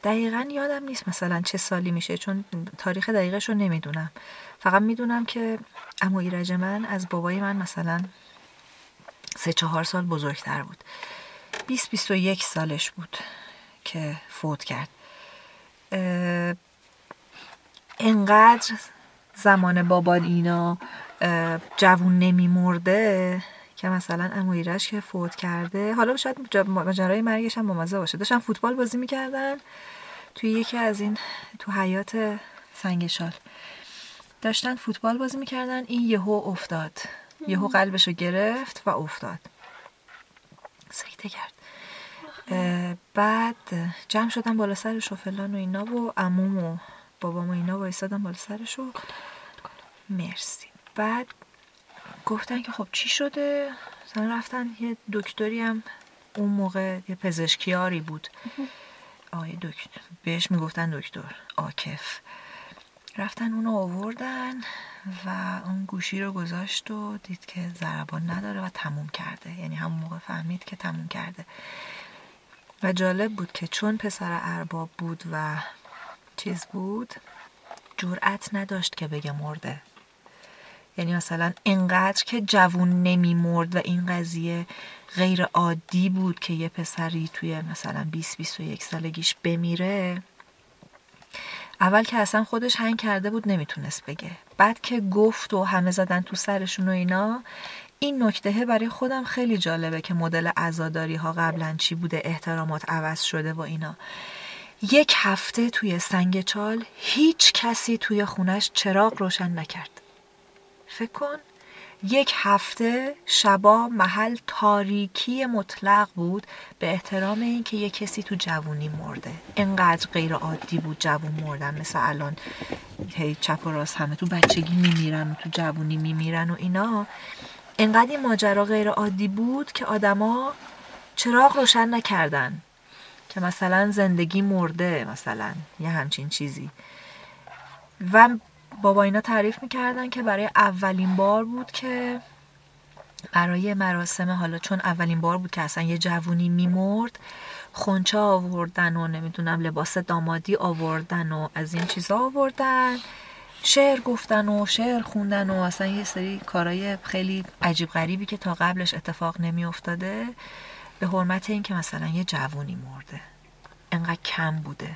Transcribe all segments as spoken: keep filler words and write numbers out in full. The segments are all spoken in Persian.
دقیقاً یادم نیست مثلا چه سالی میشه، چون تاریخ دقیقش رو نمیدونم. فقط میدونم که عمو ایرج من از بابای من مثلا سه چهار سال بزرگتر بود. بیست بیست و یک سالش بود که فوت کرد. انقدر زمان بابا اینا جوون نمی مرده که مثلا عمو ایرج که فوت کرده، حالا شاید ماجرای مرگش هم بامزه باشه، داشتن فوتبال بازی میکردن توی یکی از این تو حیاط سنگشال داشتن فوتبال بازی میکردن، این یهو افتاد، یهو قلبشو گرفت و افتاد، سکته کرد. بعد جمع شدن بالا سرش و فلان و اینا و عموم و بابام و اینا وایسادن بالا سرش و مرسی. بعد گفتن که خب چی شده؟ مثلا رفتن یه دکتری هم اون موقع یه پزشکیاری بود، آیه دکتر بهش میگفتن دکتر عاکف، رفتن اونو آوردن و اون گوشی رو گذاشت و دید که ضربان نداره و تموم کرده. یعنی همون موقع فهمید که تموم کرده. و جالب بود که چون پسر ارباب بود و چیز بود، جرأت نداشت که بگه مرده. یعنی مثلا اینقدر که جوون نمی مرد و این قضیه غیر عادی بود که یه پسری توی مثلا بیست بیست و یک سالگیش بمیره، اول که اصلا خودش هنگ کرده بود نمیتونست بگه. بعد که گفت و همه زدن تو سرشون و اینا، این نکته برای خودم خیلی جالبه که مدل عزاداری ها قبلا چی بوده، احترامات عوض شده و اینا. یک هفته توی سنگ چال هیچ کسی توی خونش چراغ روشن نکرد. فکر کن یک هفته شبا محل تاریکی مطلق بود به احترام این که یک کسی تو جوونی مرده. اینقدر غیر عادی بود جوون مردن، مثل الان هی چپ و راست همه تو بچگی میمیرن و تو جوونی میمیرن و اینا. اینقدر این ماجرا غیر عادی بود که آدما چراغ روشن نکردن که مثلا زندگی مرده، مثلا یه همچین چیزی. و بابا اینا تعریف میکردن که برای اولین بار بود که برای مراسم، حالا چون اولین بار بود که اصلا یه جوونی میمرد، خونچه آوردن و نمیدونم لباس دامادی آوردن و از این چیزا آوردن، شعر گفتن و شعر خوندن و اصلا یه سری کارهای خیلی عجیب غریبی که تا قبلش اتفاق نمی افتاده، به حرمت این که مثلا یه جوونی مرده. انقدر کم بوده.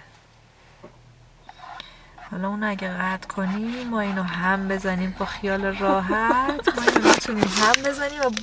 حالا اون اگه قطع کنی ما اینو هم بزنیم با خیال راحت، ما اینو میتونیم هم بزنیم و